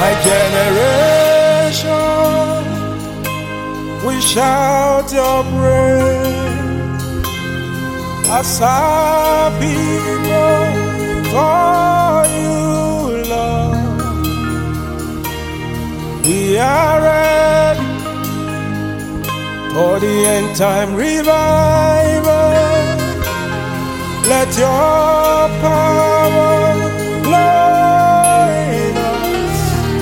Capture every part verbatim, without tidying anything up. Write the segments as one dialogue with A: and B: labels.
A: My generation, we shout your praise as our people for you, Lord. We are ready for the end time revival. Let your power flow in us.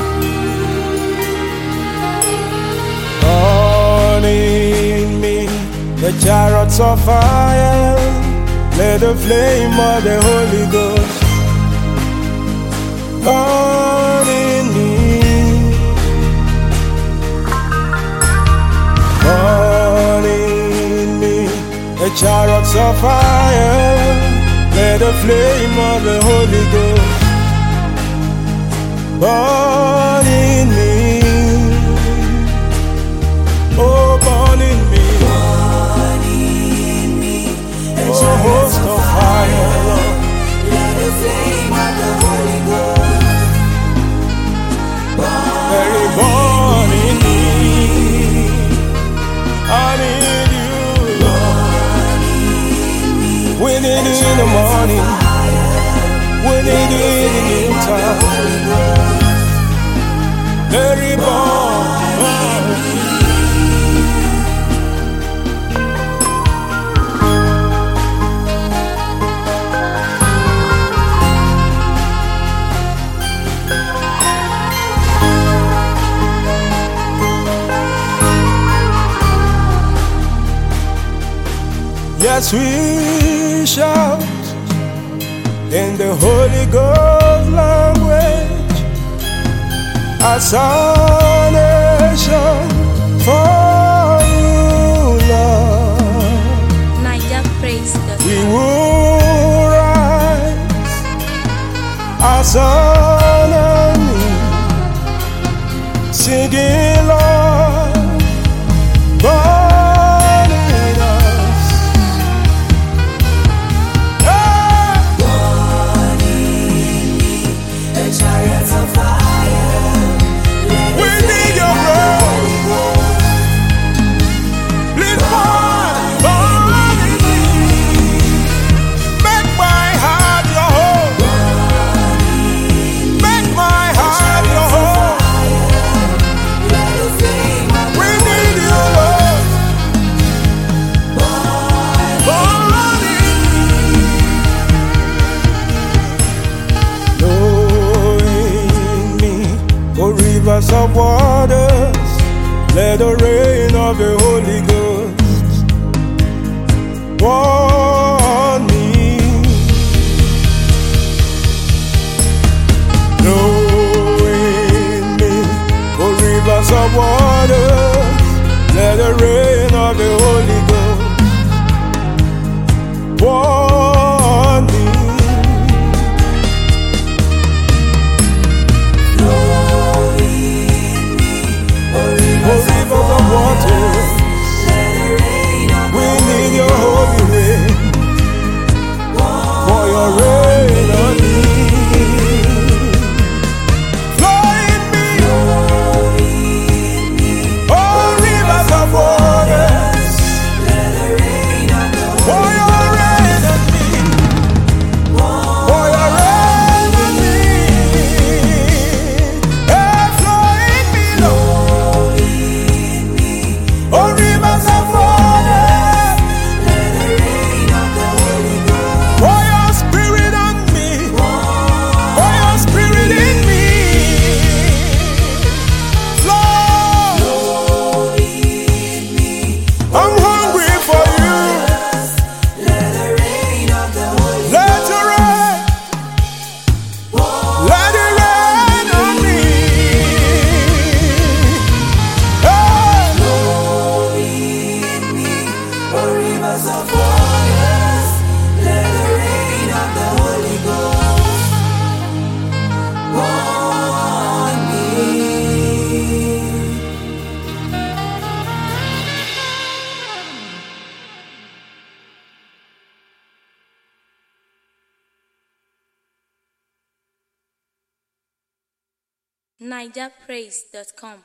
A: Burn in me the chariots of fire. Let the flame of the Holy Ghost burn in me. Burn in me the chariots of fire. Let the flame of the Holy Ghost burn in me. Oh, burn in me.
B: Burn in me.
A: Oh, host of fire, Lord.
B: Let the flame of the Holy Ghost
A: Let it burn in me. I need you. We need it in the morning. We need it in the noontime. Let it burn. Yes, we shout in the Holy Ghost language as our nation for you, Lord.
C: Niger praise God.
A: We will rise as an army, singing, Lord, burn in us.
B: burn in me. The chariots of fire. Let
A: We
B: the
A: need your
B: flame of the Holy Ghost
A: Please burn, burn in me. Make my heart your home. Make my heart your home.
B: Let the flame of the
A: We need you, Lord. Burn in me. Flow in me, oh rivers of waters. Let the rain of the Holy Ghost pour on me. Flow in me, oh rivers of waters. Let the rain of the Holy Ghost pour on me.
B: Flow in me. Oh,
A: Oh
B: rivers of
A: rivers of waters.
B: Let the rain of
A: We
B: the
A: need your holy rain. For your rain on me. Flow in me,
B: Flow in me.
A: oh rivers of waters.
B: Let the rain of the
A: For
B: Holy
A: your rain on me. For your rain on me. Hey, flow in me, Lord.
B: Flow in me.
A: Oh rivers of waters.
B: Let the rain of the Holy Ghost
A: For your spirit on me. For your spirit in me. Flow.
B: flow in me.
A: I'm hungry for you.
B: Let the rain of the Holy
A: Let it rain. Let it rain on me. Hey.
B: flow in me. Oh, rivers of waters. Let the rain of the Holy Ghost on me.
C: niger praise dot com